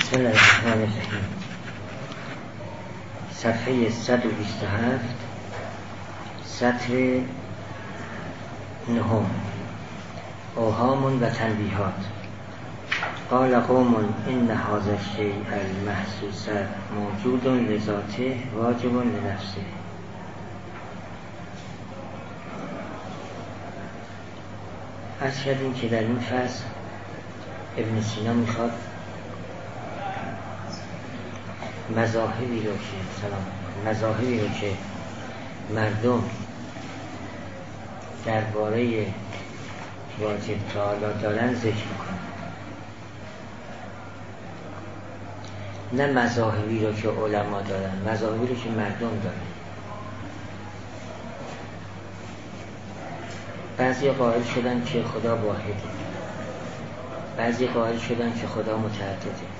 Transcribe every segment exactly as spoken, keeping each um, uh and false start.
بسم الله الرحمن الرحیم. صفحه صد و بیست و هفت، سطر نهم. اوهام و تنبیهات. قال قوم ان هذا الشیء المحسوس موجود لذاته واجب لنفسه. عرض کردیم که در این فصل ابن سینا میخواد مذاهبی رو که سلام مذاهبی رو که مردم درباره واجب تعالی دارن ذکر میکنن، نه مذاهبی رو که علما دارن، مذاهبی رو که مردم دارن. بعضی قائل شدن که خدا واحده، بعضی قائل شدن که خدا متعدده.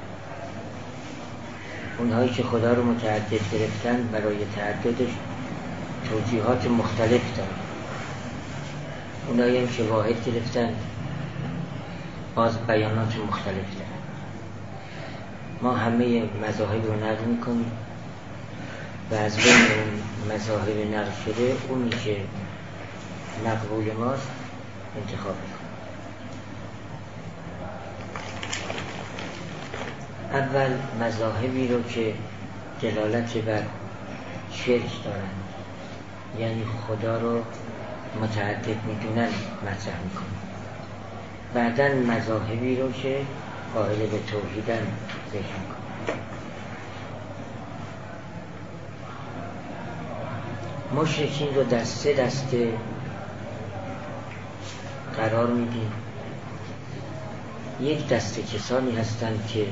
اونهایی که خدا رو متعدد گرفتن برای تعددش توجیهات مختلف دارن. اونهایی هم که واحد گرفتن باز بیانات مختلف دارن. ما همه مذاهب رو نقل میکنیم و از بین اون مذاهب نقل شده اونی که مقبول ماست انتخاب میکنیم. اول مذاهبی رو که دلالت بر شرک دارن، یعنی خدا رو متعدد میدونن مطرح میکنن. بعداً مذاهبی رو که قائل به توحیدن ذکر میکنن. مشرکین رو در سه دسته قرار میدیم. یک دسته کسانی هستند که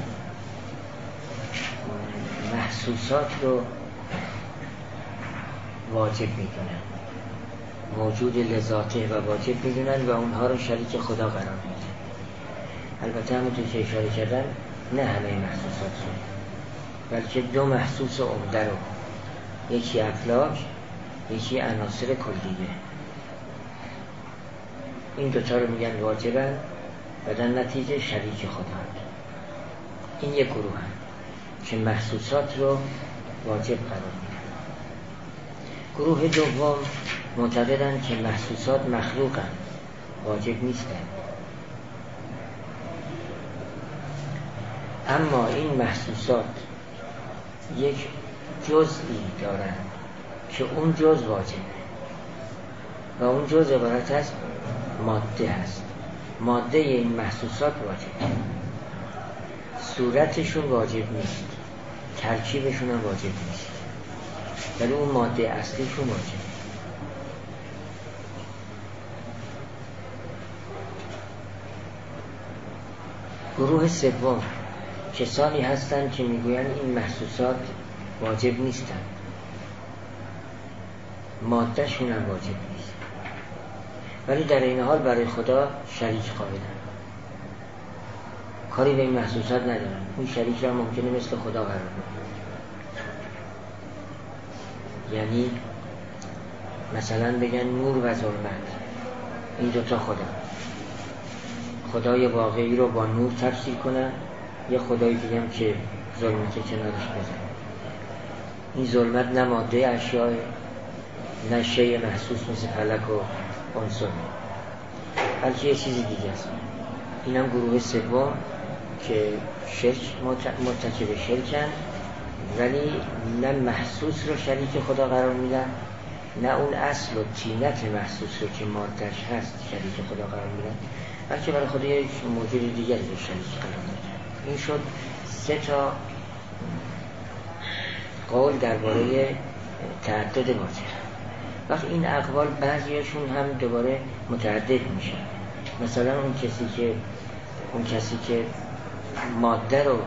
محسوسات رو واجب میدونن، موجود لذاته و واجب میدونن و اونها رو شریک خدا قرار میدن. البته همونطور که اشاره کردن نه همه محسوسات رو، بلکه دو محسوس عمده رو، یکی افلاک، یکی عناصر کلیه. این دوتا رو میگن واجبن و در نتیجه شریک خدا. این یک گروه هم که محسوسات رو واجب قرار میدن. گروه دوم معتقدن که محسوسات مخلوقن، واجب نیستن. اما این محسوسات یک جزئی دارن که اون جز واجبه و اون جز عبارت از ماده هست. ماده این محسوسات واجبه، صورتشون واجب نیست، ترکیبشون هم واجب نیست، ولی اون ماده اصلیشون واجبه. گروه سوم کسانی هستند که میگویند این محسوسات واجب نیستند، مادهشون هم واجب نیست، ولی در این حال برای خدا شریک قائلند، کاری به این محسوسات ندارن. اون شریک را ممکنه مثل خدا قرار بدن. یعنی مثلا بگن نور و ظلمت، این دوتا خدا، خدای واقعی رو با نور تفسیر کنن، یه خدای دیگه هم که ظلمت کنارش بزن. این ظلمت نه ماده اشیاء، نه شیء محسوس مثل فلک و عنصر، بلکه یه چیزی دیگه است. این هم گروه سوم که شرک مرتکب شرکن، ولی نه محسوس رو شریک خدا قرار میدن، نه اون اصل و طینت محسوس رو که مادهش هست شریک خدا قرار میدن، بلکه برای خدا یک موجود دیگری رو شریک قرار میدن. این شد سه تا قول درباره تعدد واجب. وقتی این اقوال بعضیشون هم دوباره متعدد میشن. مثلا اون کسی که اون کسی که ماده رو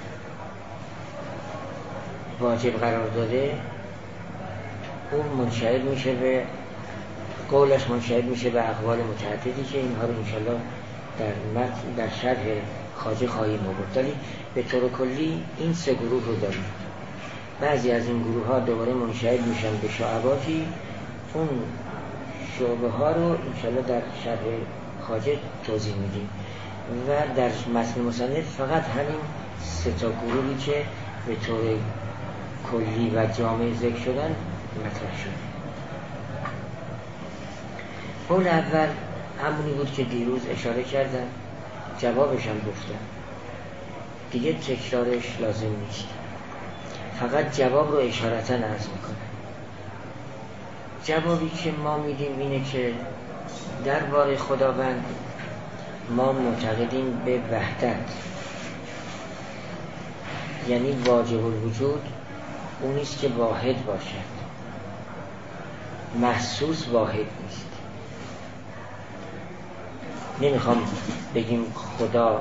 واجب قرار داده، اون منشعب میشه به قولش، منشعب میشه به اقوال متعددی که اینها رو انشالله در متن در شرح خواجه خواهیم آورد. ولی به طور کلی این سه گروه رو داریم. بعضی از این گروه ها دوباره منشعب میشن به شعباتی، اون شعبه ها رو انشالله در شرح خواجه توضیح میدیم و در متن مصنف فقط همین سه تا گروهی که به طور کلی و جامع ذکر شدن مطرح شد. قول اول همونی بود که دیروز اشاره کردم، جوابش هم گفتم، دیگه تکرارش لازم نیست، فقط جواب رو اشارتاً عرض میکنم. جوابی که ما میدیم اینه که درباره خداوند ما معتقدیم به وحدت، یعنی واجب الوجود اونیست که واحد باشد، محسوس واحد نیست. نمیخوام بگیم خدا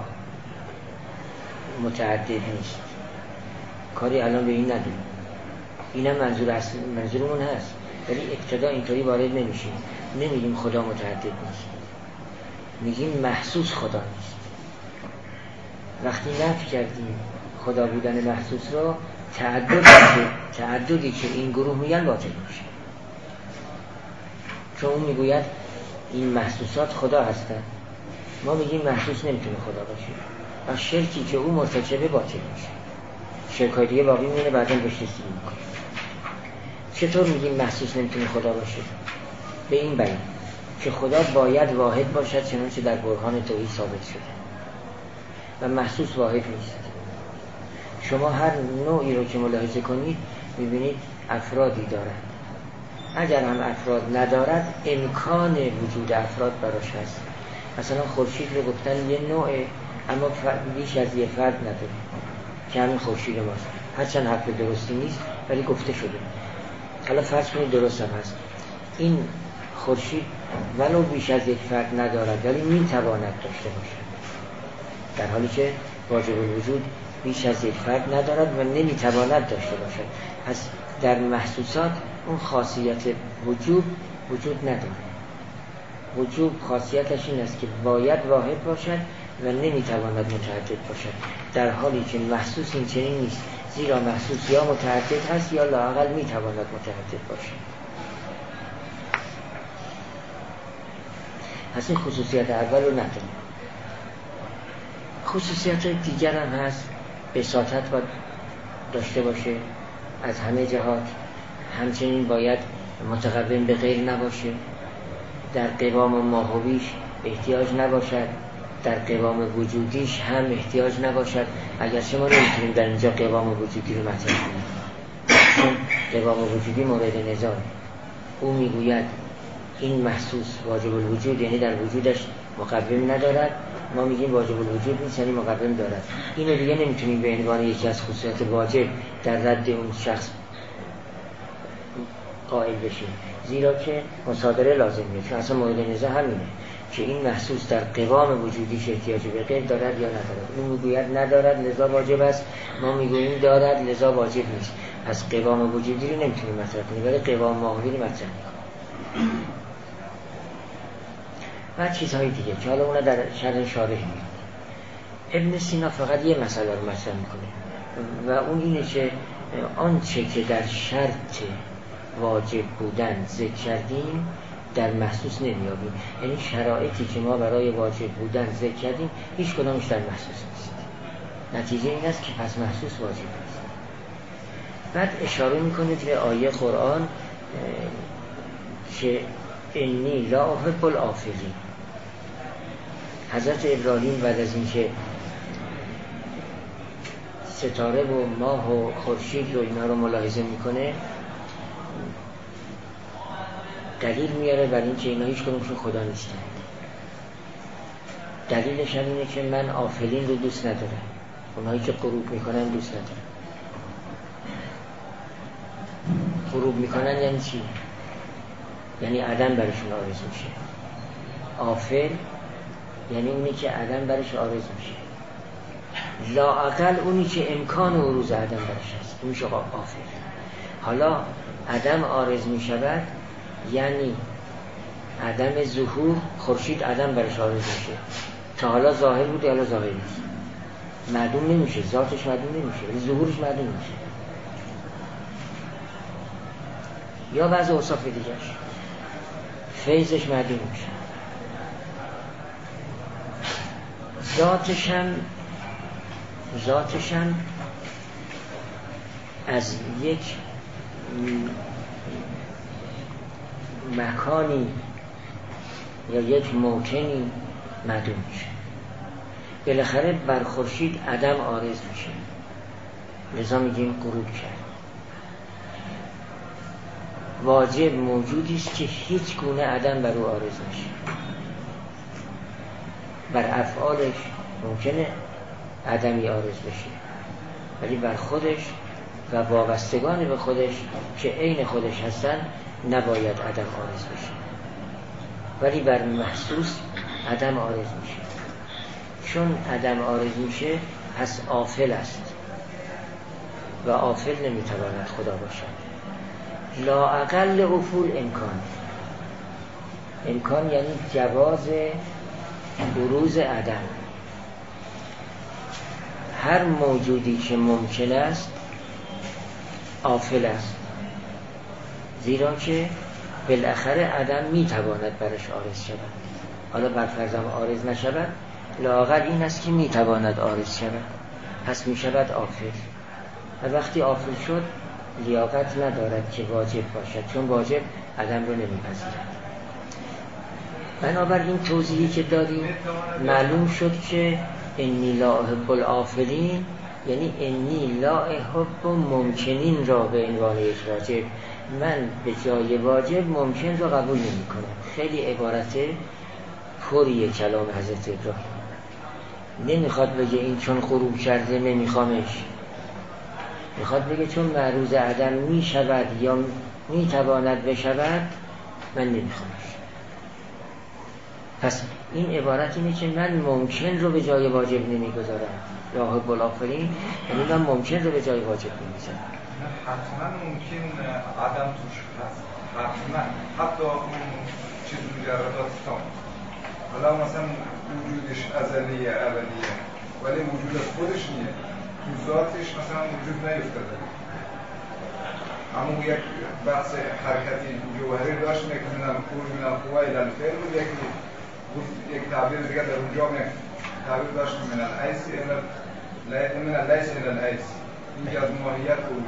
متعدد نیست، کاری الان به این نداریم، اینم منظور اصل منظورمون هست، ولی ابتدا اینطوری وارد نمیشیم، نمیگیم خدا متعدد نیست، میگیم محسوس خدا نیست. وقتی نفی کردیم خدا بودن محسوس را، تعدد تعددی که این گروه میگن باطل میشه، چون اون میگوید این محسوسات خدا هستن، ما میگیم محسوس نمیتونه خدا باشه و شرکی که او مرتکبه باطل میشه، شرکای دیگه باقی میمونه، بعداً بهش رسیدگی میکنه. چطور میگیم محسوس نمیتونه خدا باشه؟ به این بیان که خدا باید واحد باشد، چنانچه در برهان توحید ثابت شده، و محسوس واحد نیست. شما هر نوعی رو که ملاحظه کنید میبینید افرادی دارد، اگر هم افراد ندارد امکان وجود افراد براش هست. مثلا خورشید رو گفتن یه نوعه، اما بیش از یه فرد نداره که همین خورشید ماست، هرچند حرف درستی نیست ولی گفته شده. حالا فرض کنید درست هم هست، این خورشید ولو بیش از یک فرد ندارد ولی میتواند داشته باشد، در حالی که واجب الوجود بیش از یک فرد ندارد و نمیتواند داشته باشد. پس در محسوسات اون خاصیت وجوب وجود نداره. وجوب خاصیتش این است که باید واحد باشد و نمیتواند متعدد باشد، در حالی که محسوس این چنین نیست، زیرا محسوس یا متعدد هست یا لااقل میتواند متعدد باشد. پس این خصوصیت اول رو نداره. خصوصیت دیگر هم هست، بساطت باید داشته باشه از همه جهات، همچنین باید متقوم به غیر نباشه، در قوام ماهویش احتیاج نباشد، در قوام وجودیش هم احتیاج نباشد، اگرچه ما نمیتونیم در اینجا قوام وجودی رو مطرح کنیم، چون قوام وجودی مورد نظاره. او میگوید این محسوس واجب الوجود، یعنی در وجودش مقوم ندارد، ما میگیم واجب الوجود نیست یعنی مقوم دارد. اینو دیگه نمیتونیم به عنوان یکی از خصوصیات واجب در رد اون شخص قائل بشیم، زیرا که مصادره لازمیه، چون اصلا مورد نظر همینه که این محسوس در قوام وجودیش احتیاج به غیر دارد یا ندارد. اون میگوید ندارد لذا واجب است، ما میگوییم دارد لذا واجب نیست. پس قوام وجودی رو نمیتونیم مطرح کنیم ولی قوام ماهوی رو مطرح میکنیم. و چیزهای دیگه که حالا اونا در شرح شارح میاد. ابن سینا فقط یه مسئله رو مطرح میکنه و اون اینه که آنچه که در شرط واجب بودن ذکر کردیم در محسوس نمیابیم، یعنی شرایطی که ما برای واجب بودن ذکر کردیم هیچ کدامش در محسوس نیست. نتیجه این است که پس محسوس واجب نیست. بعد اشاره میکنه به آیه قرآن که انی لا احب الآفلین. حضرت ابراهیم بعد از اینکه ستاره و ماه و خورشید رو اینا رو ملاحظه میکنه دلیل میاره بر این که اینا هیچ کدومشون خدا نیستن. دلیلش هم اینه که من آفلین رو دوست ندارم، اونایی که غروب میکنن دوست ندارم. غروب میکنن یعنی چی؟ یعنی عدم برشون آرز میشه. آفل یعنی اونی که عدم برش آرز میشه، لااقل اونی که امکان عروض عدم برش هست اون میشه آفل. حالا عدم آرز میشود یعنی عدم ظهور، خورشید عدم برش آرز میشه، تا حالا ظاهر بود حالا ظاهر نیست، معدوم نمیشه، ذاتش معدوم نمیشه ولی ظهورش معدوم میشه. یا بعض اوصاف دیگرش فیضش معدوم میشه، ذاتش هم ذاتش هم از یک مکانی یا یک موطنی معدوم میشه. بالاخره بر خورشید عدم عارض میشه، لذا میگیم غروب کرد. واجب موجودی است که هیچ گونه عدم بر او عارض میشه. بر افعالش ممکنه عدمی عارض بشه، ولی بر خودش و وابستگان به خودش که عین خودش هستن نباید عدم عارض بشه. ولی بر محسوس عدم عارض میشه. چون عدم عارض میشه پس آفل است و آفل نمیتواند خدا باشد. لا اقل افول امکان. امکان یعنی جواز بروز عدم. هر موجودی که ممکن است آفل است، زیرا که بالاخره عدم میتواند برش عارض شود. حالا بر فرضم عارض نشود، لااقل این است که میتواند عارض شود، پس میشود آفل. و وقتی آفل شد لیاقت ندارد که واجب باشد، چون واجب عدم رو نمیپذیرد. بنابراین توضیحی که داریم معلوم شد که انی لا احب الآفلین یعنی انی لا احب ممکنین را به عنوان یک واجب، من به جای واجب ممکن را قبول نمی کنم. خیلی عبارت پریه کلام حضرت ابراهیم. نمیخواد بگه این چون غروب کرده نمیخوامش، میخواد بگه چون معروض عدم میشود یا میتواند بشود من نمیخوامش. پس این عبارت اینه که من ممکن رو به جای واجب نمیگذارم. لا احب الآفلین یعنی من ممکن رو به جای واجب نمیذارم. حتما ممکن عدم توش هست، حتما حتی اون چیز مجردات تام. حالا مثلا وجودش ازلیه اولیه ولی وجود خودش نیه، تو ذاتش مثلا وجود نیفتاده. اما یک بحث حرکتی جوهری داشت میکنم خروج من القوه الى الفعل بود، یک یک تعبیر دیگه در اونجا می تعبیر داشت من الحیث الى من اللیس الى الحیث. اینجا از ماهیت بود.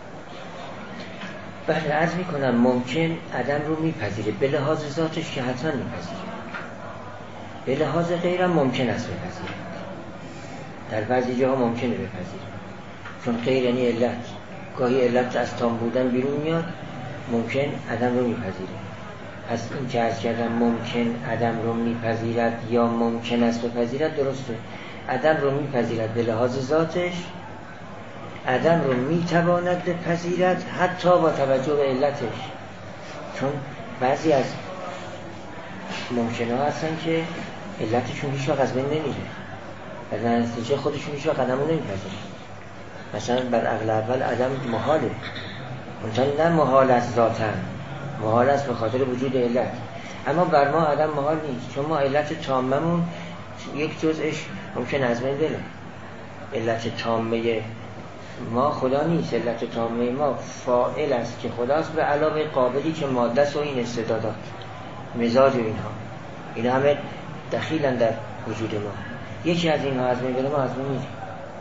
بله عرض میکنم ممکن عدم رو میپذیره، به لحاظ ذاتش که حتما میپذیره، به لحاظ غیرم ممکن است بپذیره. در بعضی جاها ممکنه بپذیره، چون غیر یعنی علت. گاهی علت از تام بودن بیرون میاد، ممکن عدم رو میپذیره. پس این که عرض کردم ممکن عدم رو میپذیرد یا ممکن است بپذیرد درسته. عدم رو میپذیرد به لحاظ ذاتش، عدم رو میتواند بپذیرد حتی با توجه به علتش. چون بعضی از ممکنه ها هستن که علتشون هیچ وقت از بین نمیره و در نتیجه خودشون هیچ وقت عدم رو نمیپذیرن. مثلا بر عقل اول عدم محاله، منتها نه محال است ذاتاً، محال است به خاطر وجود علت. اما بر ما عدم محال نیست، چون ما علت تاممون یک جزءش ممکن از بین بره. علت تامه ما خدا نیست، علت تامه ما فاعل است که خداست، به علاوه قابلی که ماده است و این استعدادات مزاج و اینها، اینا همه دخیلن در وجود ما. یکی از اینها از بین بره ما از بین میریم،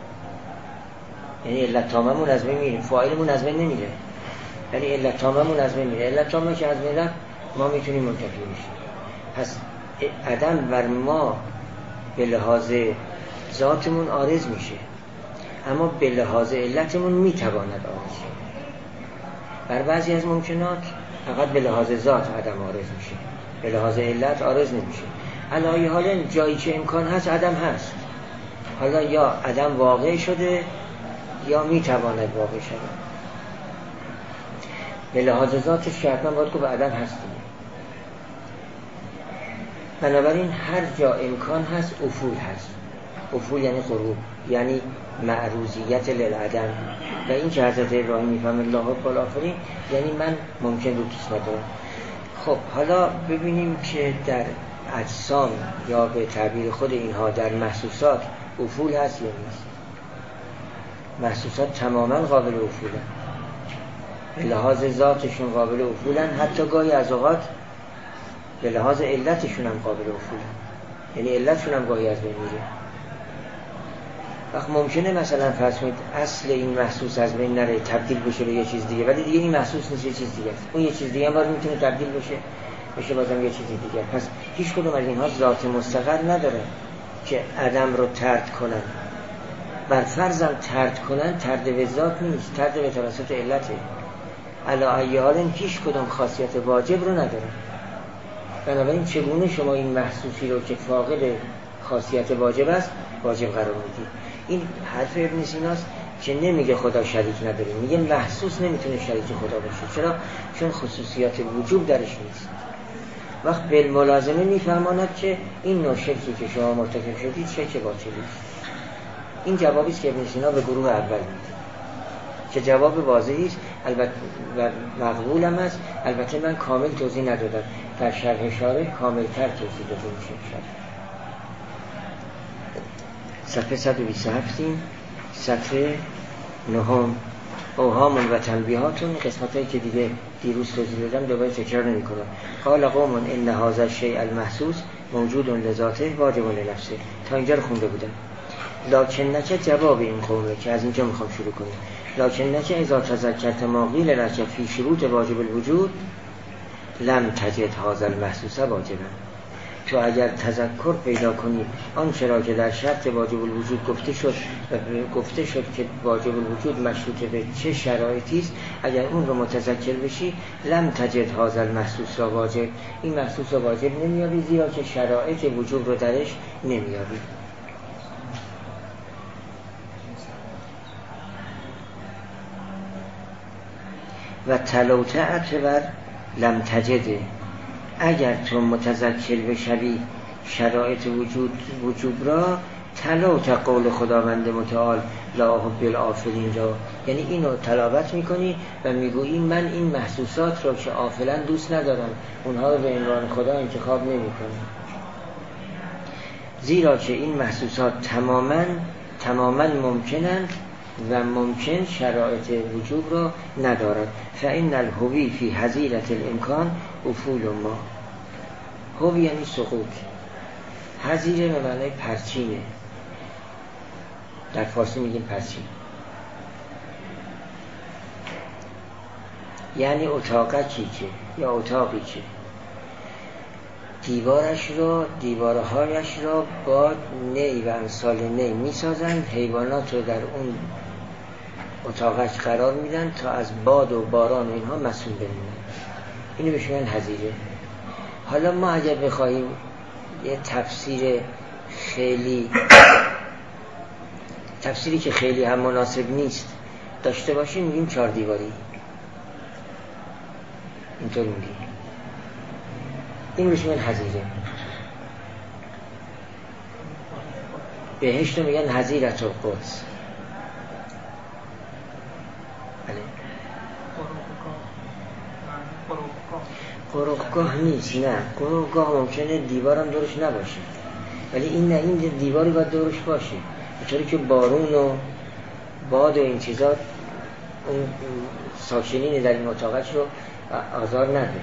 یعنی علت تاممون از بین میره، فاعلمون از بین نمیره ولی علت تاممون از بین میره. علت تامه که از بین رفت ما میتونیم منتفی میشیم. پس عدم بر ما به لحاظ ذاتمون عارض میشه، اما به لحاظ علتمون میتواند عارض شه. بر بعضی از ممکنات فقط به لحاظ ذات عدم عارض میشه، به لحاظ علت عارض نمیشه. علی حال جایی که امکان هست عدم هست، حالا یا عدم واقع شده یا میتواند واقع شود. به لحاظ ذاتش که حتما باید که به عدم هست. بنابراین هر جا امکان هست افول هست. افول یعنی غروب، یعنی معروضیت للعدم. و این که حضرت ابراهیم میفهمه الله اکبر آفرین یعنی من ممکن رو دوست ندارم. خب حالا ببینیم که در اجسام یا به تعبیر خود اینها در محسوسات افول هست یا نیست. محسوسات تماما قابل افولن، به لحاظ ذاتشون قابل افولن، حتی گاهی از اوقات به لحاظ علتشون هم قابل افولن، یعنی علتشون هم گاهی از بین میره. وقت ممکنه مثلا فرض کنید اصل این محسوس از بین نره، تبدیل بشه به یه چیز دیگه، ولی دیگه این محسوس نیست، یه چیز دیگه است. اون یه چیز دیگه هم باز میتونه تبدیل بشه بشه بازم یه چیز دیگه. پس هیچ کدوم از اینها ذات مستقر نداره که عدم رو ترد کنن. بر فرضم ترد کنن، ترد به ذات نیست، ترد به توسط علته. علی ای حال هیچ کدوم خاصیت واجب رو نداره. بنابراین چگونه شما این محسوسی رو که فاقد خاصیت واجب است واجب قرار میدید؟ این حرف ابن سیناست که نمیگه خدا شریک نداره، میگه محسوس نمیتونه شریک خدا باشه. چرا؟ چون خصوصیات وجوب درش نیست. وقت بالملازمه میفرماند که این نوع شرکی که شما مرتکب شدید شرک باطلی است. این جوابی است که ابن سینا به گروه اول میده که جواب واضحی است، البته مقبول هم است. البته من کامل توضیح ندادم، در شرح شارح کاملتر توضیح داده میشه. صفحه صد و بیست و هفت صفحه نهم اوهام و تنبیهاتون، قسمت هایی که دیگه دیروز توضیح دادم دوباره تکرار نمی کنم. قال قوم ان هذا الشیء المحسوس موجود لذاته واجب لنفسه. تا اینجا رو خونده بودم. لکن نچه جواب این قومه که از اینجا میخوام شروع کنیم. لکن نچه اذا تذکرت ما قیل لک فی شروط واجب الوجود لم تجد هذا المحسوس واجبا. تو اگر تذکر پیدا کنی آنچه را که در شرط واجب الوجود گفته شد گفته شد که واجب الوجود مشروط به چه شرایطی است، اگر اون رو متذکر بشی لم تجد هذا المحسوس را واجب، این محسوس را واجب نمیابی، زیرا که شرایط وجوب رو درش نمیابی. و تلوته اعتبر لم تجده، اگر تو متذکر بشوی شرایط وجود وجوب را، تلاوت قول خداوند متعال لا احب الآفلین را، یعنی اینو تلاوت میکنی و میگویی من این محسوسات را که آفلا دوست ندارم، اونها رو به عنوان خدا انتخاب نمیکنم، زیرا که این محسوسات تماما تماما ممکنند و ممکن شرایط وجوب را ندارد. فإن الهوی فی حظیرة الامکان افول ما. هوی یعنی سقوط، حظیره به معنی پرچینه، در فارسی میگیم پرچین، یعنی اتاقکی که یا اتاقی که دیوارش را دیوارهایش را با نی و امثال نی میسازند، حیوانات رو در اون اتاقش قرار میدن تا از باد و باران و اینها مسئول بمونن. اینو بهش میگن حظیره. حالا ما اگر بخوایم یه تفسیر خیلی تفسیری که خیلی هم مناسب نیست داشته باشیم میگیم چهار دیواری، اینطور میگیم، این بهش میگن حظیره. بهشت رو میگن حظیرة القدس. قرقگاه نیست، نه قرقگاه ممکنه دیوارم دورش نباشه، ولی این نه، این دیواری باید دورش باشه بطوری که بارون و باد و این چیزا اون ساکنین در این اتاقش رو آزار نده.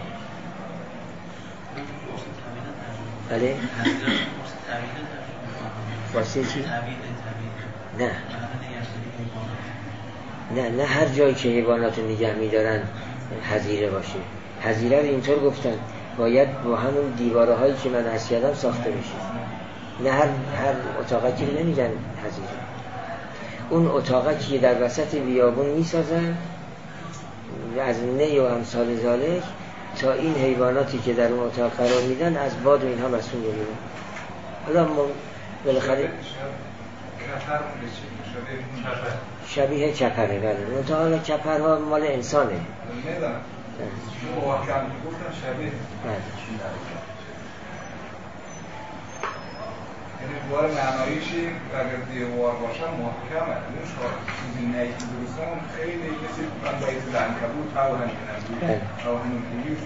بله؟ واسه چی؟ نه نه نه هر جایی که حیوانات نگه می‌دارن حظیره باشه. حظیره رو اینطور گفتن باید با همون دیواره هایی که من عرض کردم ساخته بشه، نه هر هر اتاقی که نمیگن حظیره. اون اتاقی که در وسط بیابون میسازن از نی و امثال ذالک تا این حیواناتی که در اون اتاق قرار میدن از باد و اینها مسئول بگیرن. حالا ما بالاخره شبیه چپره، بله. منتها حالا چپرها مال انسانه. نمیدونم شما واقعا گفتم شبیه یعنی دوار معناییشی اگر دیوار باشن محکمه، اون چیزی نیکی درستان خیلی کسی من باید لعنکبوت رو همینه رو همین.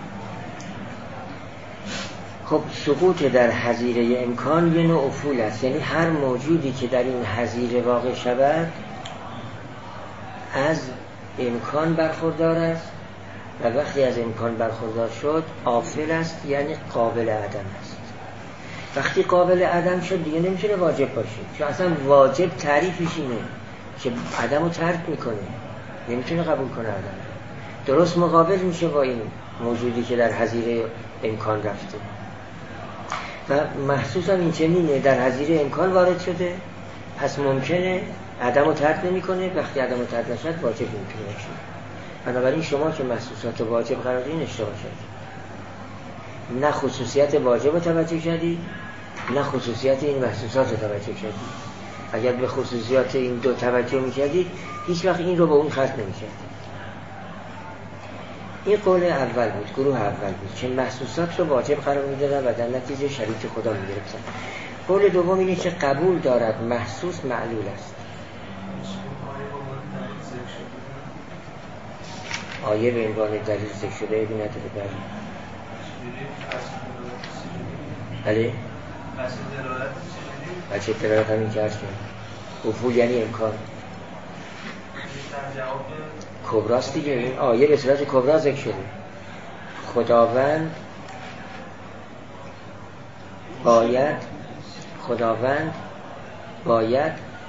خب سقوط در حظیره امکان یه نوع افول است، یعنی هر موجودی که در این حظیره واقع شود از امکان برخوردار است و وقتی از امکان برخوردار شد آفل است، یعنی قابل عدم است. وقتی قابل عدم شد دیگه نمیتونه واجب باشه، چون اصلا واجب تعریفش اینه که عدم رو ترک میکنه، نمیتونه قبول کنه عدم. درست مقابل میشه با این موجودی که در حظیره امکان رفته و محسوس هم این چنینه، در حظیره امکان وارد شده، پس ممکنه عدم رو ترک نمیکنه، وقتی عدم رو ترک نشد واجب نمیتونه باشه. بنابراین شما که محسوسات واجب قرار دادین اشتباه کردید، نه خصوصیت واجب رو توجه کردید نه خصوصیت این محسوسات رو توجه کردید. اگر به خصوصیات این دو توجه میکردید هیچ وقت این رو به اون خط نمیکردید. این قول اول بود، گروه اول بود که محسوسات رو واجب قرار میدادن و در نتیجه شریک خدا میگرفتن. قول دوم اینه که قبول دارد محسوس معلول است. آیه به عنوان دلیل ذکر شده ابی نداره. بله بله بچه دلالت همین که هست افول یعنی امکان کبراست دیگه. این آیه به صورت کبرا ذکر شده. خداوند باید خداوند باید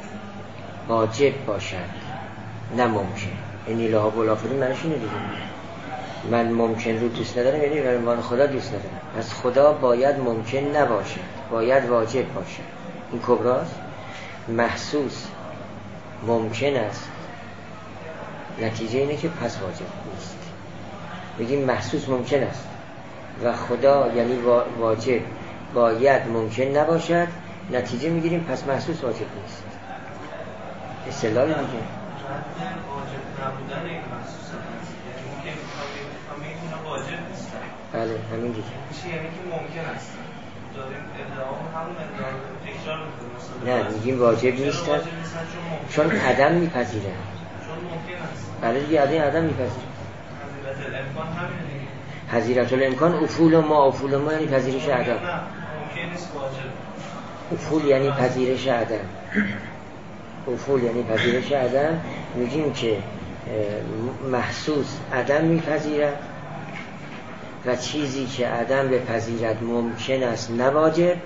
واجب باشد نه ممکن. اینی لها بلافرین منش اینه دیگه، من ممکن رو دوست ندارم یعنی به عنوان خدا دوست ندارم. پس خدا باید ممکن نباشد، باید واجب باشد. این کبراست. محسوس ممکن است، نتیجه اینه که پس واجب نیست. بگیم محسوس ممکن است و خدا یعنی واجب باید ممکن نباشد، نتیجه میگیریم پس محسوس واجب نیست. اصطلاح دیگه. نبودن این محسوس هست، یعنی ممکن همه اینا واجب نیستن. بله همین دیگه. میشه یعنی که ممکن است. داریم ادعا همون ادعا تکرار میکنیم. نه میگیم واجب نیستن چون عدم میپذیرن. چون ممکن است. بله دیگه عدم عدم میپذیرن. حضیرت الامکان همینه دیگه. حضیرت الامکان افول ما افول ما یعنی پذیرش عدم. نه ممکن نیست واجب. افول یعنی پذیرش عدم. افول یعنی پذیرش عدم. میگیم که محسوس عدم میپذیرد و چیزی که عدم بپذیرد ممکن است نواجب،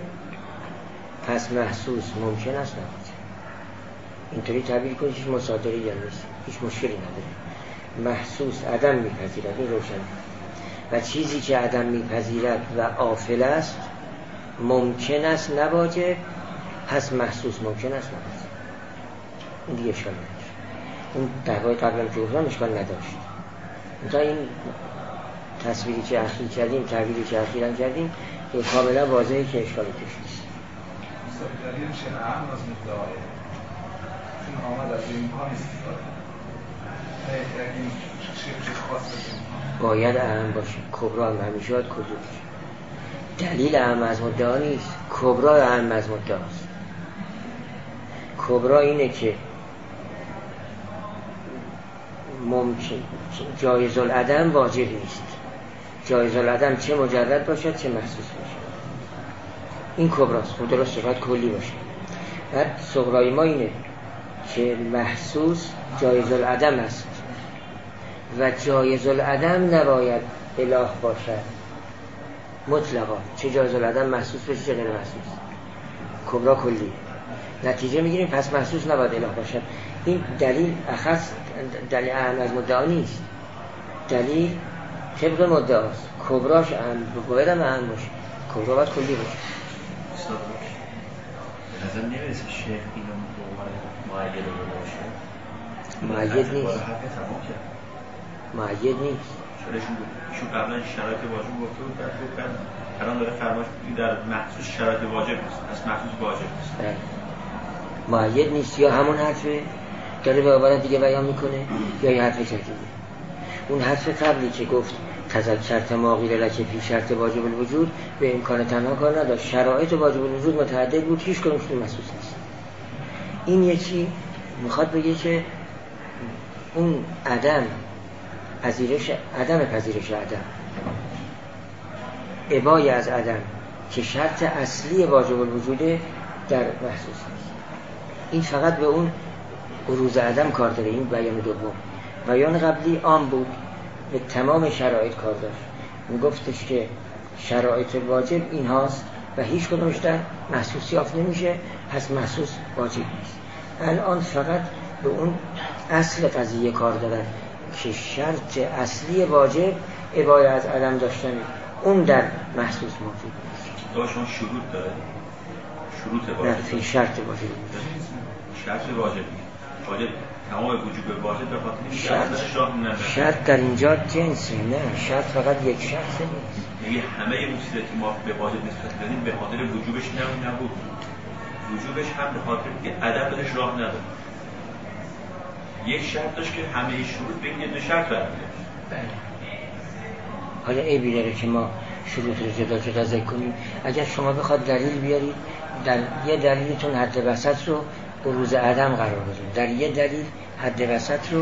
پس محسوس ممکن است نواجب. اینطوری تعبیر کنید هیچ مصادره یا نیست، هیچ مشکلی نداره. محسوس عدم میپذیرد، این روشن. و چیزی که عدم میپذیرد و عاطل است ممکن است نواجب، پس محسوس ممکن است نواجب. این دیگه اشکال نداره. اون دعوای قبلم که گفتم اشکال نداشت. تا این تصویری که اخیر کردیم، تعبیری که اخیراً کردیم که کاملا واضحه که اشکال توش نیست. دلیل چه اهم از مدعای چون آمد از امکان استفاده این چه خاص باید اهم باشه. کبرا هم همیشه باید کبرا باشه. دلیل اهم از مدعا نیست، کبرا اهم از مدعاست. کبرا اینه که ممکن جایز العدم واجب نیست. جایز العدم چه مجرد باشد چه محسوس باشد. این کبراست. خود درست باید کلی باشه. بعد صغرای ما اینه که محسوس جایز العدم است و جایز العدم نباید اله باشد مطلقا. چه جایز العدم محسوس بشه چه غیر محسوس. کبرا کلی. نتیجه میگیریم پس محسوس نباید اله باشد. این دلیل اخص دلیل اهم از مدعا نیست. دلیل طبق مدعاست. کبراش اهم باید هم اهم باشه. کبرا باید کلی باشه. نظر نمیرسه شیخ اینو معید باشه. معید نیست. معید نیست. شو قبلا شرایط واجب گفته بود بعد گفتن الان داره فرمایش در محسوس شرایط واجب نیست. از محسوس واجب نیست. معید نیست. یا همون حرفه داره به عبارت دیگه بیان میکنه یا یه حرف جدیده. اون حرف قبلی که گفت تذکر شرط ما غیر لک فی شرط واجب الوجود به امکان تنها کار نداشت. شرایط واجب الوجود متعدد بود، هیچ کدومش محسوس نیست. این یکی میخواد بگه که اون عدم پذیرش عدم پذیرش عدم ابای از عدم که شرط اصلی واجب الوجوده در محسوس نیست. این فقط به اون بروز عدم کار داره. این بیان دوم. بیان قبلی عام بود، به تمام شرایط کار داشت. میگفتش که شرایط واجب این هاست و هیچ کدومش در محسوس یافت نمیشه، پس محسوس واجب نیست. الان فقط به اون اصل قضیه کار دارن که شرط اصلی واجب ابای از عدم داشتن اون در محسوس موجود نیست. داشتون شروط داره؟ شروط واجب؟ نه، فی شرط واجب. شرط واجب واجب تمام وجوب واجب به خاطر شرط شرط شرط در اینجا جنسی، نه شرط فقط یک شرط نیست. یعنی همه اون چیزی که ما به واجب نسبت دادیم به خاطر وجوبش نبود، وجوبش هم به خاطر که عدم بهش راه نداره. یک شرط داشت که همه شروط به این یه شرط برمی‌گشت. بله. حالا عیبی داره که ما شروط رو جدا جدا ذکر کنیم. اگر شما بخواد دلیل بیارید، در یه دلیلتون حد وسط رو بروز عدم قرار بدید، در یه دلیل حد وسط رو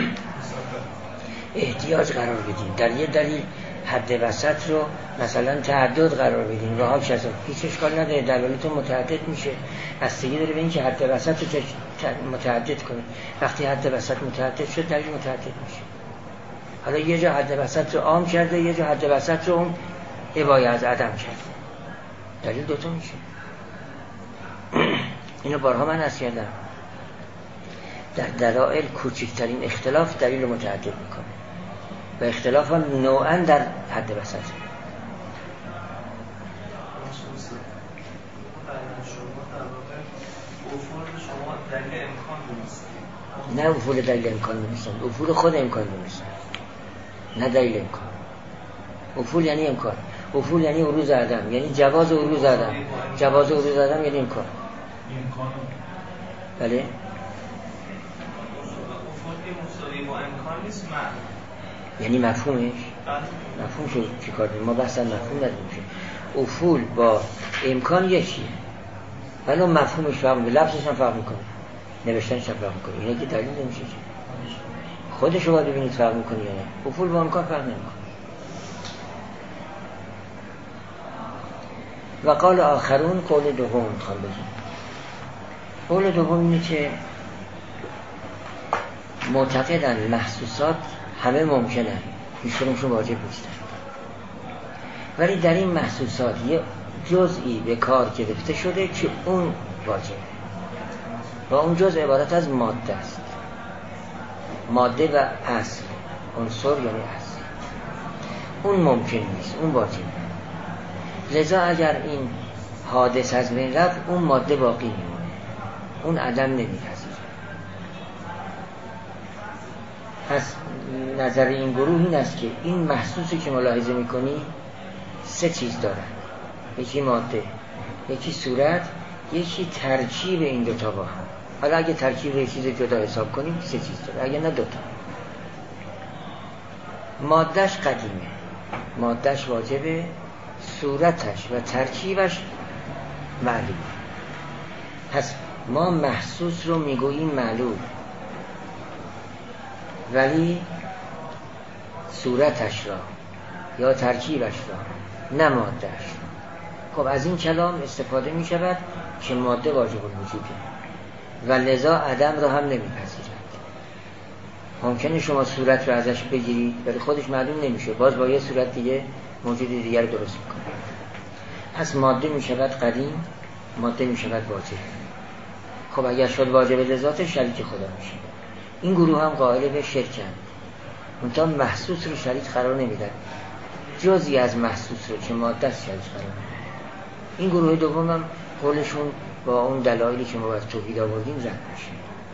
احتیاج قرار بدیم، در یه دلیل حد وسط رو مثلا تعدد قرار بدیم و ها کذا، هیچ اشکال نداره، دلایلتون متعدد میشه. بستگی داره به این که حد وسط رو متعدد کنه. وقتی حد وسط متعدد شد دلیل متعدد میشه. حالا یه جا حد وسط رو عام کرده، یه جا حد وسط رو اون ابای از عدم کرده، دلیل دوتا میشه. اینو بارها من عرض کردم، در دلایل کوچکترین اختلاف دلیل رو متعدد میکنه و اختلاف هم نوعا در حد وسط. نه افول دلیل امکان نمیستن، افول خود امکان نمیستن، نه دلیل امکان. افول یعنی امکان، افول یعنی عروض عدم، یعنی جواز عروض عدم. جواز عروض عدم یعنی امکان. بله؟ افول مساوی با امکان نیست، یعنی مفهومش؟ مفهوم شد چی کار داریم؟ ما بحثا مفهوم نداریم که افول با امکان یکیه، ولی اون مفهومش فرق میکنه، لفظش هم فرق میکنه، نوشتنش هم فرق میکنه. اینه که دلیل نمیشه. خودش رو باید ببینید فرق میکنه یا نه. افول با امکان فرق نمیکنه. و قال آخرون، قول دوم میخوام بگیم. قول دوم اینه که معتقدن محسوسات همه ممکنه، هیچ کدومشون واجب نیستن، ولی در این محسوسات یه جزئی به کار گرفته شده که اون واجبه و اون جزء عبارت از ماده است. ماده و اصل، عنصر یعنی اصل، اون ممکن نیست، اون واجبه. لذا اگر این حادث از بین رفت، اون ماده باقی میمونه، اون عدم نمیپذیره. پس نظر این گروه این است که این محسوسی که ملاحظه میکنی سه چیز دارن، یکی ماده، یکی صورت، یکی ترکیب این دوتا با هم. حالا اگه ترکیب یک چیز جدا حساب کنیم سه چیز داره، اگه نه دوتا. مادهش قدیمه، مادهش واجبه، صورتش و ترکیبش معلوم. پس ما محسوس رو میگوییم معلوم، ولی صورتش را یا ترکیبش را نه مادهش. خب از این کلام استفاده می شود که ماده واجب الوجوده و لذا عدم را هم نمیپذیرد. ممکنه شما صورت رو ازش بگیرید ولی خودش معلوم نمیشه، باز با یه صورت دیگه موجود دیگر رو درست میکنه. پس ماده می شود قدیم، ماده می شود واجب. خب اگر شد واجب لذات شریک خدا میشه. این گروه هم قائل به شرکن، منتها محسوس رو شریک قرار نمیدن، جزئی از محسوس رو که ماده است شریک قرار نمیدن. این گروه دوم هم قولشون با اون دلایلی که ما باید توحید آوردیم رد میشه.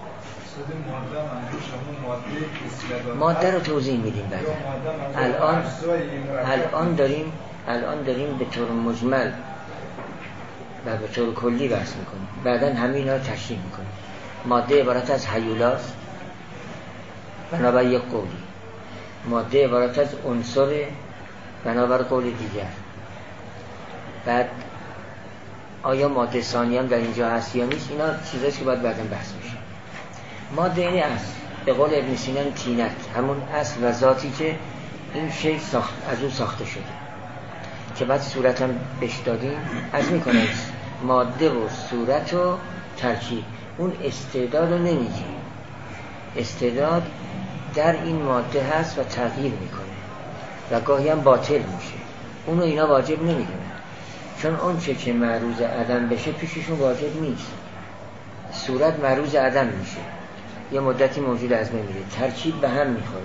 ماده رو توضیح میدیم بعد. الان الان داریم الان داریم به طور مجمل و به طور کلی بحث میکنیم، بعدن همه اینا رو تشریح میکنیم. ماده عبارت از هیولاست بنابر یک قولی، ماده عبارت از عنصر بنابر قول دیگر. بعد آیا ماده ثانیه هم در اینجا هست یا نیست، اینا چیزاست که باید بعدن بحث میشه. ماده یعنی اصل، به قول ابن سینا تینت، همون اصل و ذاتی که این شی ساخت از اون ساخته شده که بعد صورت هم بهش دادیم. از میکنه ماده و صورت و ترکیب، اون استعداد رو نمیگی، استعداد در این ماده هست و تغییر میکنه و گاهی هم باطل میشه، اونو اینا واجب نمیدونن، چون اون چه که معروض عدم بشه پیششون واجب نیست. صورت معروض عدم میشه، یه مدتی موجود از بین میره، ترکیب به هم میخوره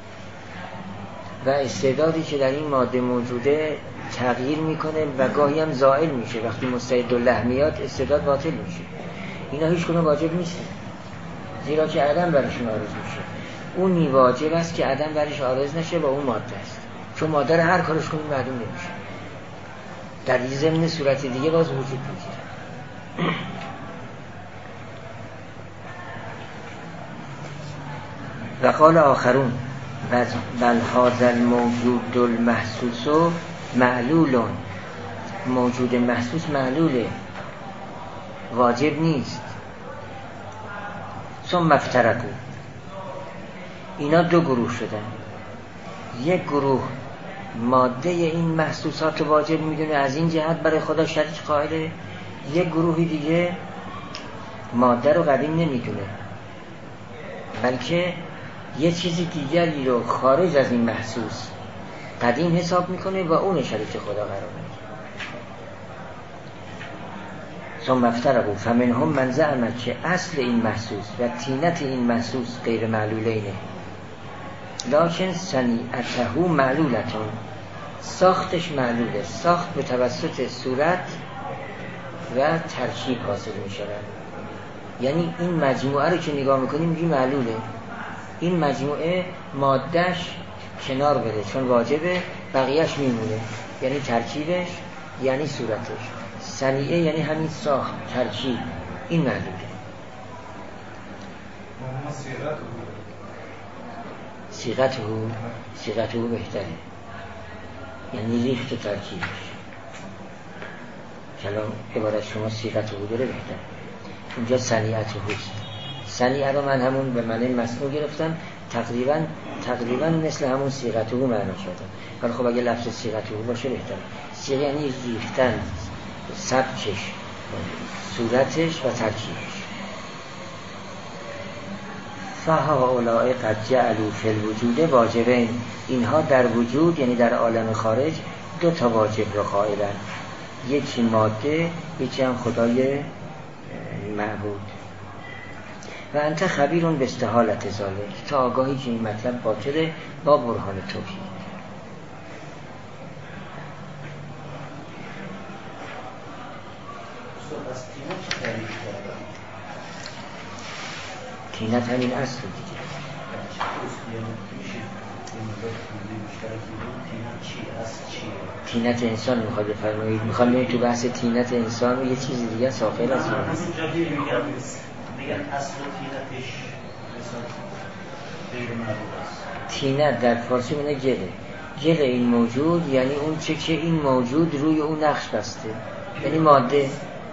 و استعدادی که در این ماده موجوده تغییر میکنه و گاهی هم زائل میشه. وقتی مستعد الله میاد استعداد باطل میشه. اینا هیچ کنون واجب نیست، زیرا که عدم برشون عارض میشه. اونی واجب است که عدم برش عارض نشه با اون ماده است، چون ماده رو هر کارش کنیم معلوم نمیشه. در ضمن صورت دیگه باز وجود میگیره. و قال آخرون بل هذا الموجود المحسوس معلول، موجود محسوس معلوله، واجب نیست. ثم افترقوا، اینا دو گروه شدن. یک گروه ماده این محسوسات واجب میدونه، از این جهت برای خدا شریک قائله. یک گروهی دیگه ماده رو قدیم نمیدونه، بلکه یه چیزی دیگری رو خارج از این محسوس قدیم حساب میکنه و اون شریک خدا قرار میده. ثم افترقوا فمنهم من زعم که اصل این محسوس و تینت این محسوس غیر معلولینه، لکن صنیعته معلولتون، ساختش معلوله، ساخت به توسط صورت و ترکیب حاصل میشه. یعنی این مجموعه رو که نگاه میکنیم میگیم معلوله. این مجموعه مادهش کنار بره چون واجبه، بقیهش میمونه، یعنی ترکیبش، یعنی صورتش. صنیعه یعنی همین ساخت، ترکیب، این معلوله. صیغته صیغته بهتره، یعنی ریخت و ترکیبش. کلام عبارت شما صیغته داره بهتره، اینجا صنیعته هست. صنیعه رو من همون به معنی مصنوع گرفتم، تقریبا تقریبا مثل همون صیغته معنا شده. ولی خب اگه لفظ صیغته باشه بهتره. صیغه یعنی ریختن، سبکش، صورتش و ترکیبش. فهؤلاء قد جعلوا فی الوجود واجبین، اینها در وجود یعنی در عالم خارج دو تا واجب رو قائلن، یکی ماده، یکی هم خدای معبود. و انت خبیرون به استحالت ذالک، تا آگاهی که این مطلب باطله با برهان توحید. تینت همین اصل دیگه. تینت انسان میخواد بفرمایید، میخواد ببینید تو بحث تینت انسان و یه چیزی دیگه ساخر از اون میگن اصل تینتش غیر معلوم است. تینت در فارسی معنی گله، گل این موجود یعنی اون چه که این موجود روی اون نقش بسته، یعنی ماده،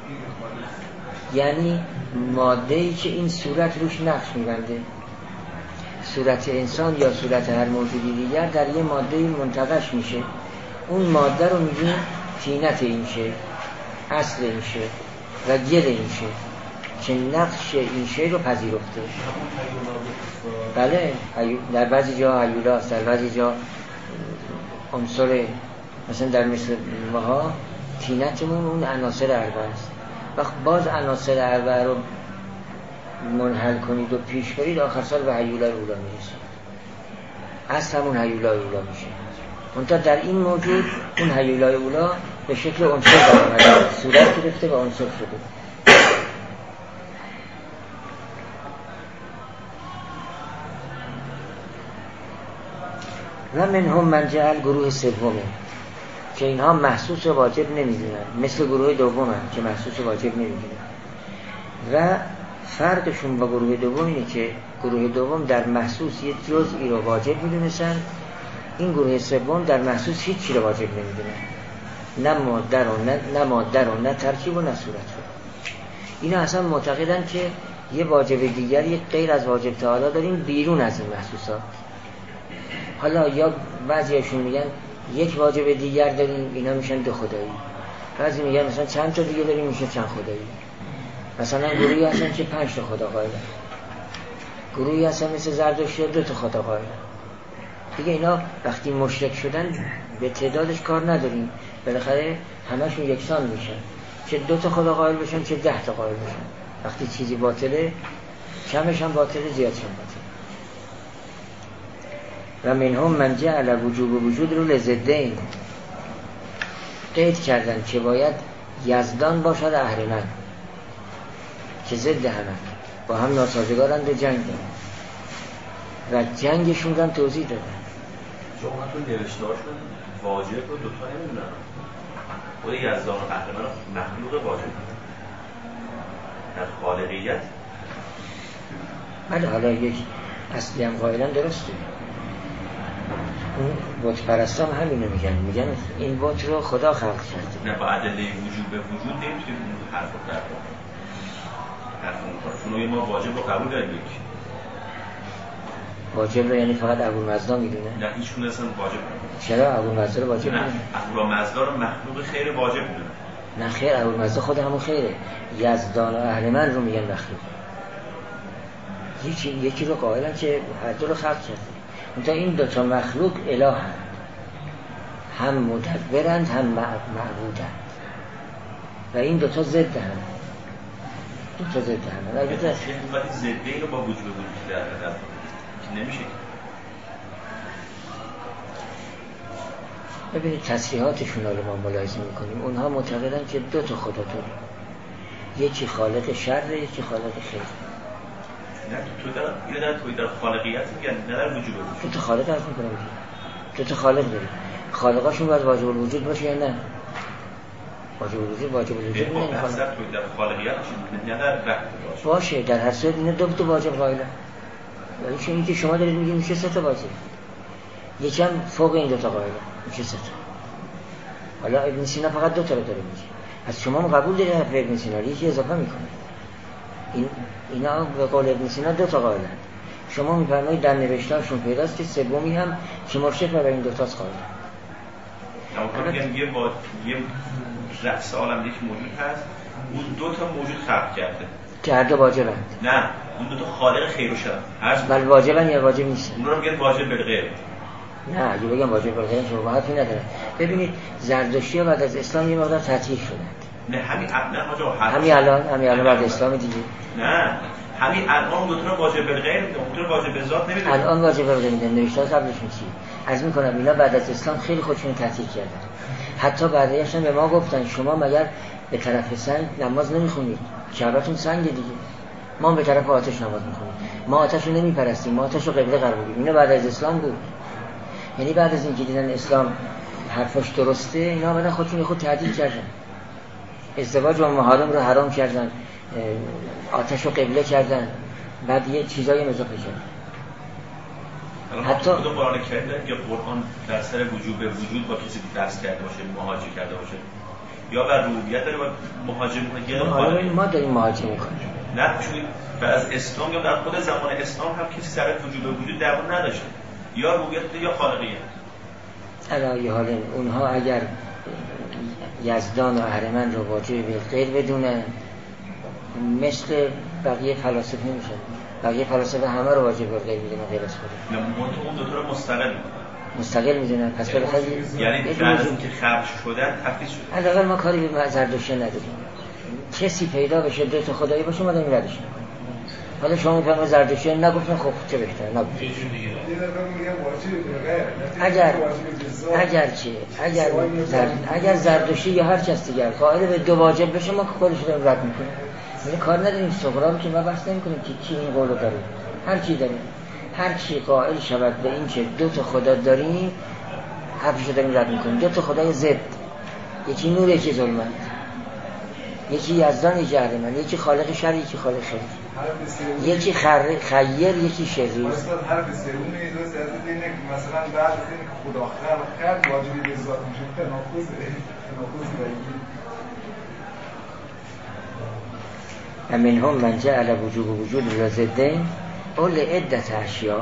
یعنی ماده‌ای که این صورت روش نقش می‌بنده. صورت انسان یا صورت هر موجودی دیگر در یه ماده منتقش میشه، اون ماده رو میگیم تینت این شی، اصل این شی و گل این شی که نقش این شی رو پذیرفته. بله، در بعضی جا هیولاست، در بعضی جا عنصر، مثلا در مثل ماها تینتمون اون عناصر اربعه است. وقت باز عناصر اربعه رو منحل کنید و پیش برید، آخر سال به هیولای اولا میرسید. اصل همون هیولای اولا میشه. منتها در این موجود اون هیولای اولا به شکل عنصر در آمده، صورت گرفته و عنصر شده. و منهم من جعل، گروه سومه که اینها محسوس و واجب نمیدونن، مثل گروه دوم هم که محسوس و واجب نمیدونن. و فرقشون با گروه دوم اینه که گروه دوم در محسوس یه جزئی رو واجب میدونستن، این گروه سوم در محسوس هیچی رو واجب نمیدونن، نه ماده رو نه, نه ماده رو نه ترکیب و نه صورت رو. اینا اصلا معتقدن که یه واجب دیگری غیر از واجب تعالی داریم بیرون از این محسوسات. حالا یا بعضیاشون میگن یک واجب دیگر داریم، اینا میشن دو خدایی. بعضی میگن مثلا چند تا دیگه داریم، میشه چند خدایی. مثلا گروهی هستن که پنج تا خدا قائلن، گروهی هستن مثل زردشتی دو تا خدا قائلن. دیگه اینا وقتی مشرک شدن به تعدادش کار نداریم، بالاخره همشون یکسان میشن، چه دو تا خدا قائل بشن چه ده تا قائل بشن. وقتی چیزی باطله کمش هم باطله زیادش هم باطله. و منهم من جعل وجوب وجود رو لضدین، قید کردن که باید یزدان باشد اهرمن که ضد همه با هم ناسازگارند و جنگ دارن و جنگشون هم توضیح دادن. چون تو نوشتهاشون واجب رو دوتا نمیدونن، خود یزدان و اهرمن مخلوق واجب در خالقیت. بله حالا یک اصلی هم قائلن درسته، اون بت پرستان همینو میگن، میگن این بت رو خدا خلق کرده. نه با ادله وجود به وجود نمیتونیم اون حرف رو در حرف اون کار، چون ما واجب رو قبول داریم. یک واجب رو یعنی فقط ابوالمزدا میدونه؟ نه هیچ کونه اصلا واجب نمیدونه. چرا ابوالمزدا رو واجب میدونه؟ نه ابوالمزدا رو مخلوق خیر واجب میدونه. نه خیر، ابوالمزدا خود همون خیره. یزدان و اهرمن رو میگن مخلوق. یکی یکی رو قائلن که هر دو رو خلق کرده. اونتا این دوتا مخلوق اله هست، هم مدبرند هم معبودند و این دوتا ضد هم دوتا ضد هم. البته وقتی ضدی رو با وجود وجود در نظر که نمیشه. ببینید تصریحاتشون رو ما ملاحظه میکنیم، اونها معتقدن که دو تا خدا داره، یکی خالق شر یکی خالق خیر. نه تو در یا در توی در خالقیت میگن، نه در وجود وجود. دو تا خالق عرض میکنم، دو تا خالق داره. خالقاشون باید واجب الوجود باشه یا نه؟ واجب الوجود واجب الوجود نه. نه اصلا توی در خالقیت نه در وحدت باشه. باشه در هر صورت اینا دو تا واجب قائلن. ولی چون اینکه شما دارید میگید میشه سه تا واجب، یکم فوق این دو تا قائلن میشه سه تا. حالا ابن سینا فقط دو تا رو داره میگه، از شما هم قبول دارید حرف ابن سینا رو یکی اضافه میکنه. این اینا به قول ابن سینا دو تا قائلن. شما میفرمایید در نوشتارشون پیداست که سومی هم که مرشد برای این دو تاست قائلن. اما میگن یه با یه رأس عالم یک موجود هست، اون دو تا موجود خلق کرده که هر دو واجبند. نه اون دو تا خالق خیر و شر هست. بله واجبن یا واجب نیستن؟ اون رو میگن واجب بالغیب. نه اگه بگم واجب بالغیب شما حرفی نداره. ببینید زردشتی بعد از اسلام یه مقدار تطهیر شدند. نه همین نه حاجا همین الان همین الان بعد اسلام دیگه. نه همین الان دو تا رو واجب بالغیب اون رو واجب به ذات نمیدونن. الان واجب بالغیب میدن، نوشته قبلشون چی؟ از میکنم اینا بعد از اسلام خیلی خودشون تطهیر کردن. حتی بعدیاشون به ما گفتن شما مگر به طرف سنگ نماز نمیخونید؟ کعبتون سنگ دیگه. ما به طرف آتش نماز میخونیم. ما آتش رو نمیپرستیم، ما آتش رو قبله قرار میدیم. اینا بعد از اسلام بود. یعنی بعد از اینکه دیدن اسلام حرفش درسته، اینا بعد خودشون خود تعدیل کردن. ازدواج با محارم رو حرام کردن، آتش رو قبله کردن، بعد یه چیزایی اضافه کردن. حتی خود قرآن کریم یا قرآن در سر وجوب وجود با کسی درس کرده باشه، مهاجم کرده باشه، یا بر ربوبیت داره با مهاجم میکنه. حالا ما داریم مهاجم میکنیم. نه چون بعد از اسلام یا در خود زمان اسلام هم کسی سر وجوب وجود دعوا نداشته، یا ربوبیت یا خالقیت. علاوه حال اونها اگر یزدان و اهرمن رو واجب بالغیب بدونن مثل بقیه فلاسفه نمیشن. بقیه فلاسفه همه رو واجب بالغیب میدونن غیر از خود. نه اون دو تا رو مستقل مستقل میدونن. پس بالاخره یعنی بعد از اینکه خلق شدن تفکیک شدن. حداقل ما کاری به زردشتی نداریم. کسی پیدا بشه دو تا خدایی باشه ما داریم ردش میکنیم. حالا شما میفهمید زردشتی نگفتن، خب چه بهتره نگفتن. اگر اگر چه اگر زرد اگر زردشتی یا هر کس دیگر قائل به دو واجب بشه ما کلش رو رد میکنیم. یعنی کار نداریم سغرا که ما بحث نمیکنیم که کی این قولو داره. هر کی داره، هر کی قائل شود به این که دو تا خدا داریم حرفشو داریم رد میکنیم. دو تا خدای ضد، یکی نور یکی ظلمت، یکی یزدان یکی اهرمن، یکی خالق شر یکی خالق خیر، یکی خیر خیر یکی شریر. مثلا هر بسیارونه درست از اینه که مثلا بعد از اینکه خدا خلق کرد واجبی به ذات میشه تناقض تناقض بگی. منهم من جعل وجوب وجود لازدین او لعدت اشیاء.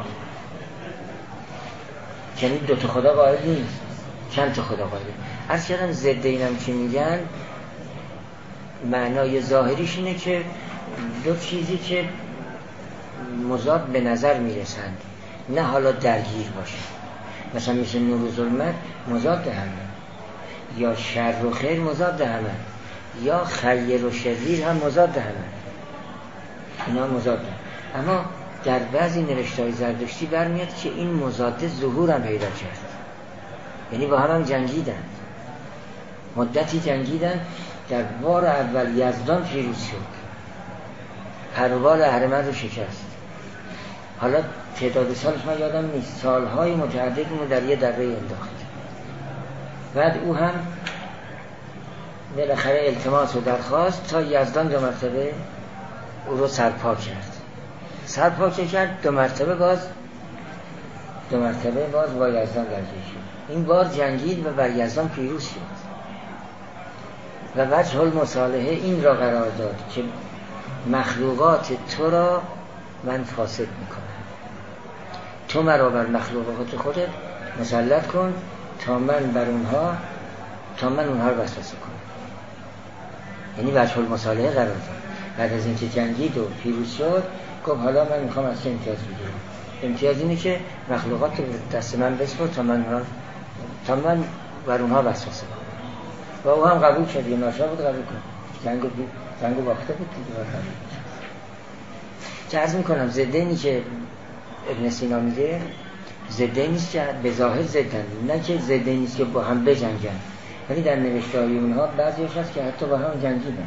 یعنی دو تا خدا قائل نیست، چند تا خدا قائل. از چرا ضدین هم چی میگن؟ معنای ظاهریش اینه که دو چیزی که مضاد به نظر میرسند نه حالا درگیر باشه. مثلا مثل نور و ظلمت مضاد همه، یا شر و خیر مضاد همه، یا خیر و شریر هم مضاد همه، اینا مضاد هم. اما در بعضی نوشته‌های زردشتی برمیاد که این مضاد ظهور هم پیدا کرد، یعنی با هم هم جنگیدن، مدتی جنگیدن. در بار اول یزدان پیروز شد، پروبال اهرمن رو شکست. حالا تعداد سالش من یادم نیست، سالهای متعدد اینو در یه دره انداخت. بعد او هم بالاخره التماس و درخواست تا یزدان دو مرتبه او رو سرپا کرد. سرپا کرد دو مرتبه باز دو مرتبه باز با یزدان درگیر شد. این بار جنگید و بر یزدان پیروز شد و وجه المصالحه این را قرار داد که مخلوقات تو را من فاسد میکنم، تو مرا بر مخلوقات خودت مسلط کن تا من بر اونها تا من اونها رو وسوسه کنم. یعنی وجه المصالحه قرار داد. بعد از اینکه جنگید و پیروز شد گفت حالا من میخوام از چه امتیاز بگیرم؟ امتیاز اینه که مخلوقات رو دست من بسپر تا من اونها تا من بر اونها وسوسه کنم. و او هم قبول شد، یه ناشا بود قبول کن. جنگو بی... جنگو باخته بود دیگه قبول شد. چه عرض میکنم ضده نی که ابن سینا میگه ضده نیست که به ظاهر ضدن، نه که ضده نیست که با هم بجنگن، ولی در نوشته‌های اونها بعضیش هست که حتی با هم جنگیدن.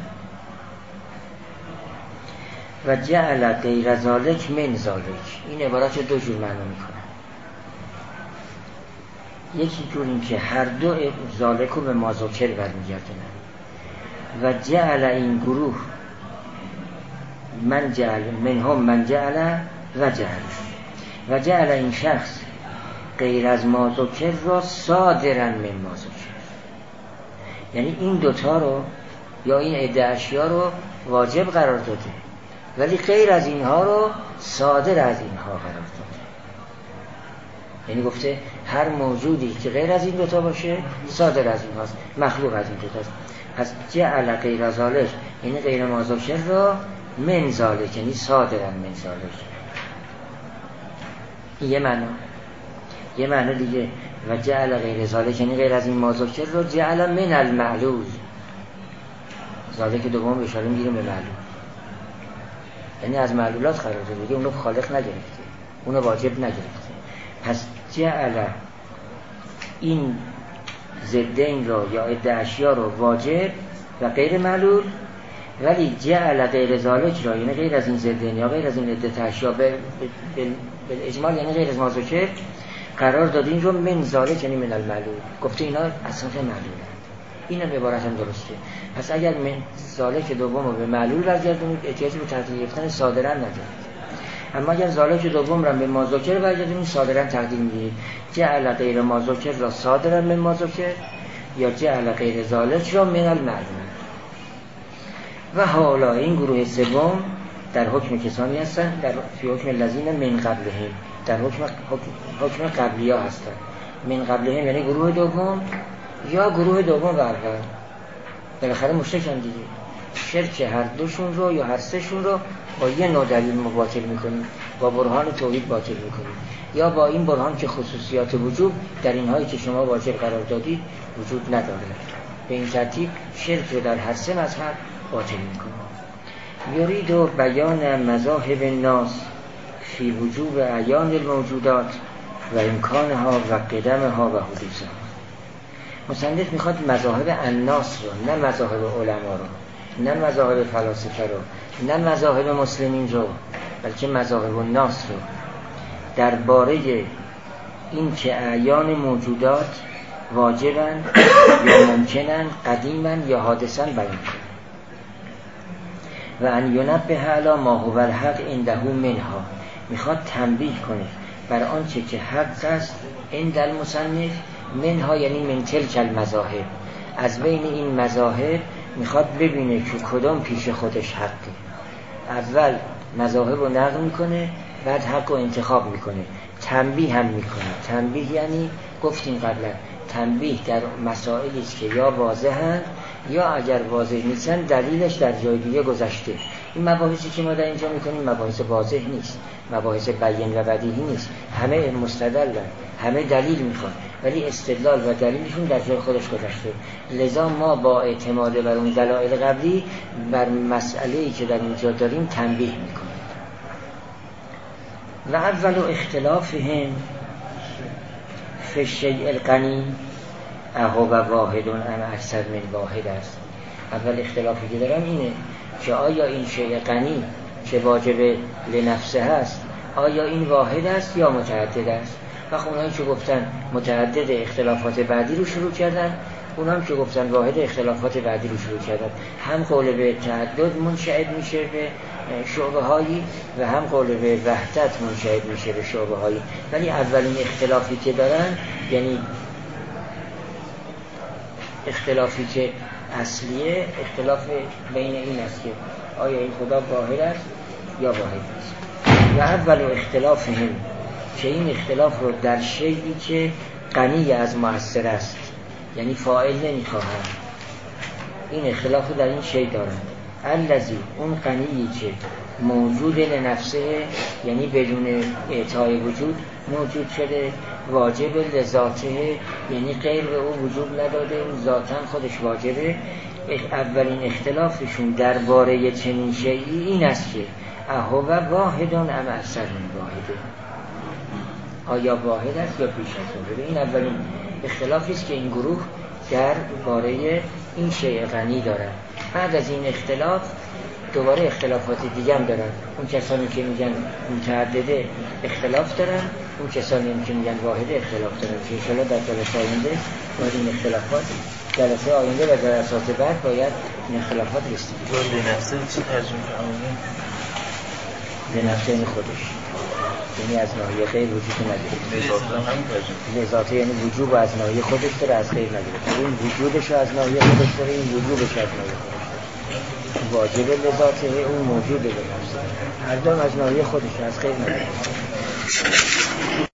و جعل غیر ذالک من ذالک، این عبارت رو دو جور معنا میکنه. یکی جور این که هر دو ذالک رو به مازوکر برمیگردونن. و جعل این گروه من جعل منهم من جعل و جعل و جعل این شخص غیر از مازوکر را صادرن من مازوکر، یعنی این دوتا رو یا این عده اشیا رو واجب قرار داده ولی غیر از اینها رو صادر از اینها قرار داده. یعنی گفته هر موجودی که غیر از این دوتا باشه صادر از اینهاست، مخلوق از این دوتاست. پس جعل غیر ذالک یعنی غیر مازوکر را من ذالک یعنی صادرن من ذالک. یه معنی. یه معنی دیگه و جعل غیر ذالک یعنی غیر از این مازوکر را جعل من المعلول. ذالک دوم اشاره میگیره به معلول، یعنی از معلولات قرار داده دیگه، اونو خالق نگرفته، اونو واجب نگرفته. پس جعل این ضدین را یا عده اشیا را واجب و غیر معلول، ولی جعل غیر ذالک را یعنی غیر از این ضدین یا غیر از این عده اشیا به اجمال یعنی غیر از مازوکر قرار داده این رو من ذالک یعنی من المعلول. گفته اینا اصلا معلول، این هم عبارت هم درسته. پس اگر من ذالک دوم رو به معلول برگردونید احتیاجی به تقدیر گرفتن صادرا ندارید، اما اگر ذالک دوم را به مازوکر برگردونید صادرا تقدیر میگیرید. جعل غیر مازوکر را صادرا من مازوکر یا جعل غیر ذالک را من المعلول. و حالا این گروه سوم در حکم کسانی هستند در فی حکم الذین من قبلهم، در حکم حکم, حکم قبلیا هستند. من قبلهم یعنی گروه دوم یا گروه دوم و اول بالاخره مشرکن دیگه. شرک هر دوشون رو یا هر سهشون رو با یه نوع دلیل باطل میکنیم، با برهان توحید باطل میکنیم، یا با این برهان که خصوصیات وجود در اینهایی که شما واجب قرار دادید وجود نداره. به این ترتیب شرک رو در هر سه مذهب باطل میکنیم. یرید و بیان مذاهب الناس فی وجوب اعیان الموجودات و امکانها و قدمها و حدوثها. مصنف میخواد مذاهب الناس رو، نه مذاهب علما رو، نه مذاهب فلاسفه رو، نه مذاهب مسلمین رو، بلکه مذاهب الناس رو درباره این که اعیان موجودات واجبن یا ممکنن، قدیمن یا حادثن بیان کنه. و ان ینبه علی ما هو الحق عنده منها، میخواد تنبیه کنه بر آنچه که حق است عند المصنف منها یعنی من تلک المذاهب، از بین این مذاهب میخواد ببینه که کدام پیش خودش حقه. اول مذاهب رو نقل میکنه بعد حق رو انتخاب میکنه، تنبیه هم میکنه. تنبیه یعنی گفتیم قبلا تنبیه در مسائلی است که یا واضحن یا اگر واضح نیستن دلیلش در جای دیگه گذشته. این مباحثی که ما در اینجا میکنیم مباحث واضح نیست، مباحث بیان و بدیهی نیست، همه مستدلن، همه دلیل میخوان، ولی استدلال و دلیلشون در جای خودش گذاشته. لذا ما با اعتماد بر اون دلایل قبلی بر مسئله‌ای که در اینجا داریم تنبیه میکنیم. و اول اختلافهم فی الشیء الغنی اهو و واحد ام اکثر من واحد است. اول اختلافی که دارم اینه که آیا این شیء غنی که واجب لنفسه هست آیا این واحد است یا متعدد است؟ و خب اونایی که گفتن متعدد اختلافات بعدی رو شروع کردن، اونام که گفتن واحد اختلافات بعدی رو شروع کردن. هم قول به تعدد منشعب میشه به شعبه هایی و هم قول به وحدت منشعب میشه به شعبه هایی. ولی اولین اختلافی که دارن، یعنی اختلافی که اصلیه، اختلاف بین این است که آیا این خدا واحد است یا واحد است. و اول اختلاف هم که این اختلاف رو در شیئی که غنی از مؤثر است، یعنی فاعل نمیخواهند، این اختلاف رو در این شیء دارند. الذی اون غنیی که موجود لنفسه، یعنی بدون اعطای وجود موجود شده، واجب لذاته، یعنی غیر به او وجود نداده، ذاتاً خودش واجبه. اولین اختلافشون درباره چنین شیئی این است که اهو واحدون ام اکثر من واحده، آیا واحد است یا بیش از واحد. این اولین اختلافی است که این گروه درباره این شیء غنی دارن. بعد از این اختلاف دوباره اختلافات دیگه هم دارن. اون کسانی که میگن متعدده اختلاف دارن، اون کسانی هم که میگن واحد اختلاف دارن. که انشاءالله در جلسه آینده باید این اختلافات، جلسه آینده و جلسات بعد باید این اختلافات رسید. به نفسه چی ترجمه فرمودین؟ به نفسه این خودش، یعنی از ناحیه غیر وجود نداره. لذاته یعنی وجود از ناحیه خودش داره، از غیر نداره. این وجودش از ناحیه خودش داره، این وجودش از ناحیه خودش داره. واجب لذاته، اون موجود به نفسه، هر دو از ناحیه خودش، از غیر نداره.